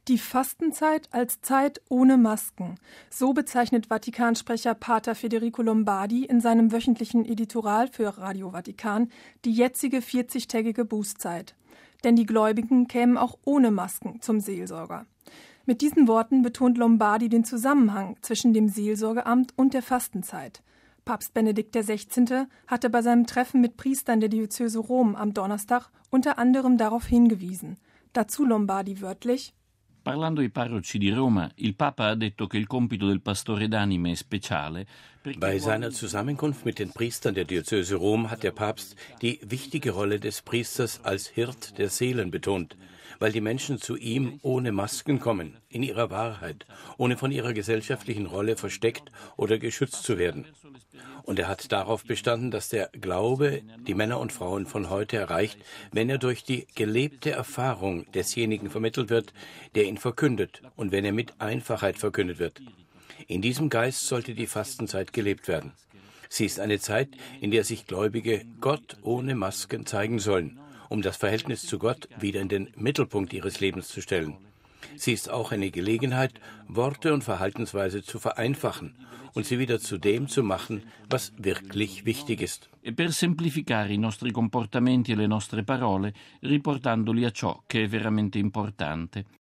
Die Fastenzeit als Zeit ohne Masken. So bezeichnet Vatikansprecher Pater Federico Lombardi in seinem wöchentlichen Editorial für Radio Vatikan die jetzige 40-tägige Bußzeit. Denn die Gläubigen kämen auch ohne Masken zum Seelsorger. Mit diesen Worten betont Lombardi den Zusammenhang zwischen dem Seelsorgeamt und der Fastenzeit. Papst Benedikt XVI. Hatte bei seinem Treffen mit Priestern der Diözese Rom am Donnerstag unter anderem darauf hingewiesen. Dazu Lombardi wörtlich: Parlando ai parroci di Roma, il Papa ha detto che il compito del pastore d'anime è speciale. Bei seiner Zusammenkunft mit den Priestern der Diözese Rom hat der Papst die wichtige Rolle des Priesters als Hirt der Seelen betont, weil die Menschen zu ihm ohne Masken kommen, in ihrer Wahrheit, ohne von ihrer gesellschaftlichen Rolle versteckt oder geschützt zu werden. Und er hat darauf bestanden, dass der Glaube die Männer und Frauen von heute erreicht, wenn er durch die gelebte Erfahrung desjenigen vermittelt wird, der ihn verkündet, und wenn er mit Einfachheit verkündet wird. In diesem Geist sollte die Fastenzeit gelebt werden. Sie ist eine Zeit, in der sich Gläubige Gott ohne Masken zeigen sollen, um das Verhältnis zu Gott wieder in den Mittelpunkt ihres Lebens zu stellen. Sie ist auch eine Gelegenheit, Worte und Verhaltensweise zu vereinfachen und sie wieder zu dem zu machen, was wirklich wichtig ist. Per semplificare i nostri comportamenti e le nostre parole, riportandoli a ciò che è veramente importante.